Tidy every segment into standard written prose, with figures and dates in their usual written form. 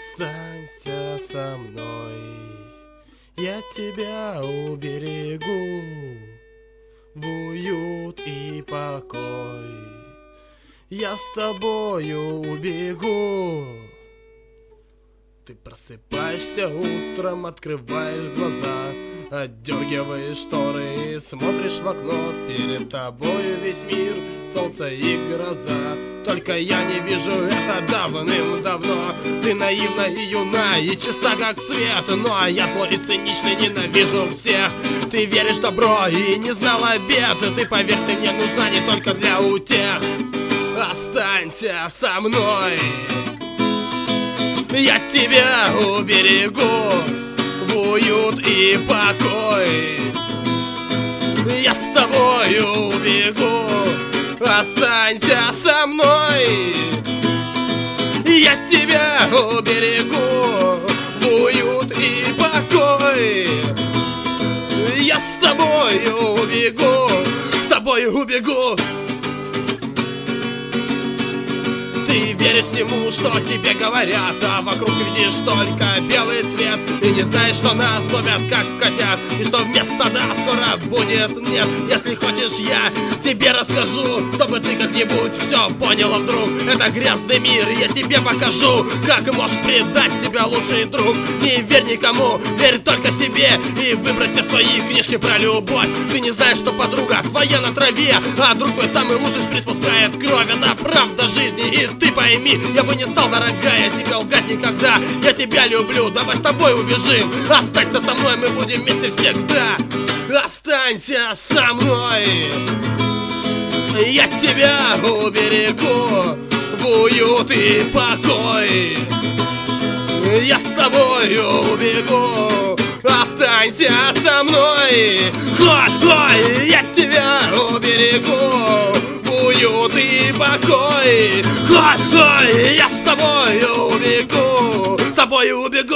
Останься со мной, я тебя уберегу в уют и покой. Я с тобою убегу. Ты просыпаешься утром, открываешь глаза, отдергиваешь шторы и смотришь в окно. Перед тобою весь мир, солнце и гроза. Только я не вижу это давным-давно. Ты наивна и юна, и чиста как свет. Ну а я злой и циничный, ненавижу всех. Ты веришь в добро и не знала бед. Ты, поверь, ты мне нужна не только для утех. Останься со мной, я тебя уберегу в уют и покой. Я с тобою убегу. Останься со мной, я тебя уберегу в уют и покой. Я с тобою убегу, с тобою убегу. Ты веришь всему, что тебе говорят, а вокруг видишь только белый цвет. И не знаешь, что нас ловят как котят, и что вместо да скоро будет нет. Если хочешь, я тебе расскажу, чтобы ты как-нибудь все поняла вдруг. Это грязный мир, я тебе покажу, как может предать тебя лучший друг. Не верь никому, верь только себе и выбрось все свои книжки про любовь. Ты не знаешь, что подруга твоя на траве, а друг твой самый лучший шприц пускает кровь. Это правда жизни, и ты пойми, я бы не стал, дорогая, тебе лгать никогда. Я тебя люблю, давай с тобой убежим. Останься со мной, мы будем вместе всегда. Останься со мной, я тебя уберегу в уют и покой. Я с тобою убегу. Останься со мной, ой, я тебя уберегу в уют и покой. Ой, я с тобою убегу, с тобою убегу.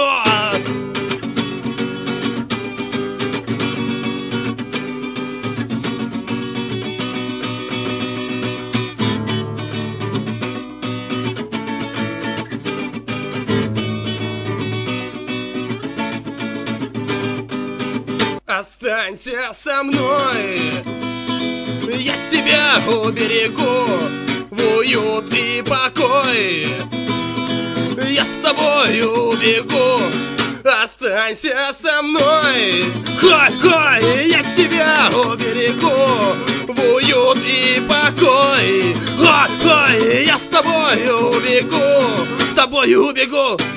Останься со мной, я тебя уберегу в уют и покой. Я с тобою убегу. Останься со мной, ой, я тебя уберегу в уют и покой. Ой, я с тобою убегу, с тобою убегу.